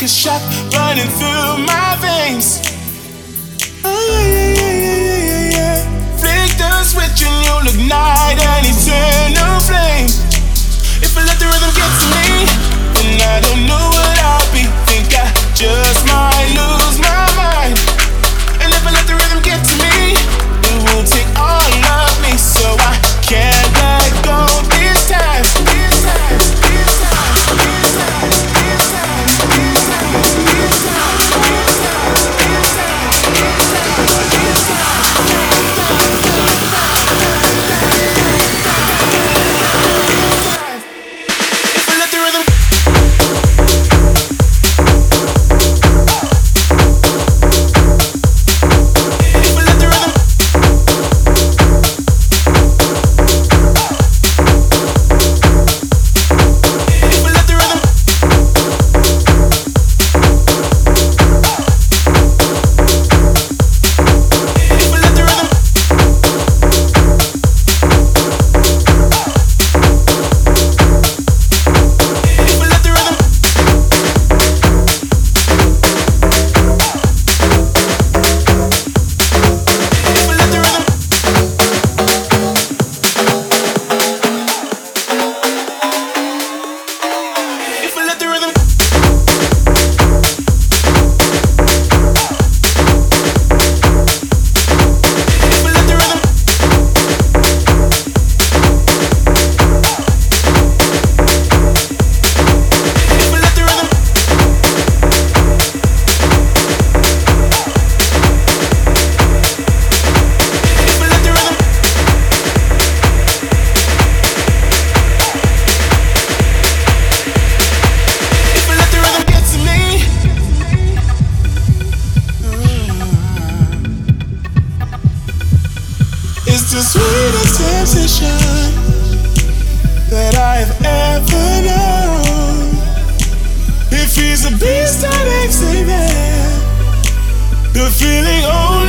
like a shock running through my veins. Oh yeah, yeah, yeah, yeah, yeah, yeah. Flick the switch and you'll ignite an eternal flame. If I let the rhythm get to me, then I don't know what I'll be. Think I just might lose my mind. And if I let the rhythm get to me, it will take all of me. So I can't let go this time. This time, this time, this time, this time, this time, this time, this time, this time, this time, this time. If I let the rhythm the sweetest sensation that I've ever known. If he's a beast that ain't say that, the feeling only